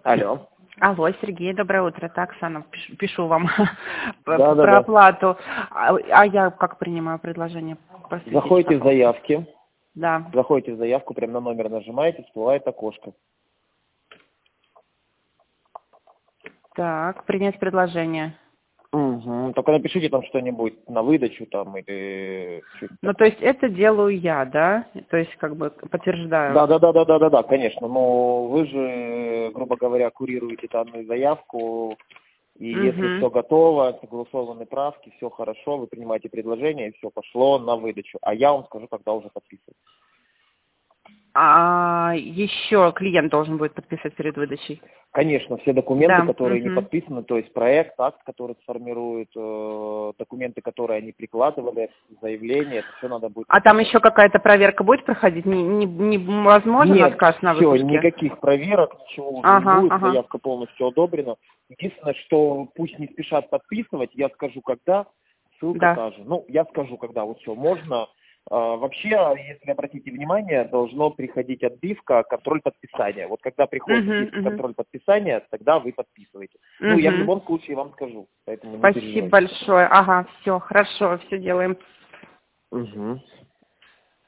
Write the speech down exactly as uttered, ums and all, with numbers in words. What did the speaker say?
Алло. Алло, Сергей, доброе утро. Это Оксана, пишу, пишу вам Да, про да, да. оплату. А, а я как принимаю предложение? Просветите, Заходите в как? заявки. Да. Заходите в заявку, прям на номер нажимаете, всплывает окошко. Так, принять предложение. Угу. Только напишите там что-нибудь на выдачу там или что-нибудь Ну, то такое. есть это делаю я, да? То есть как бы подтверждаю. Да, да, да, да, да, да, да, конечно. Но вы же, грубо говоря, курируете данную заявку, и если Угу. все готово, согласованы правки, все хорошо, вы принимаете предложение, и все пошло на выдачу. А я вам скажу, когда уже подписывать. А еще клиент должен будет подписать перед выдачей. Конечно, все документы, Да. которые не Угу. подписаны, то есть проект, акт, который сформирует, э, документы, которые они прикладывали, заявление, это все надо будет А там подписать. еще какая-то проверка будет проходить? Не, не, невозможен Нет, отказ на все, выпуске? никаких проверок, ничего уже не Ага, будет, ага. заявка полностью одобрена. Единственное, что пусть не спешат подписывать, я скажу, когда, ссылка Да. та же. Ну, я скажу, когда, вот все, можно. А, вообще, если обратите внимание, должно приходить отбивка, контроль подписания. Вот когда приходит отбивка, Угу, угу. контроль подписания, тогда вы подписываете. Ну, я в Угу. любом случае вам скажу, поэтому не Спасибо переживайте. большое. Ага, все, хорошо, все делаем. Угу.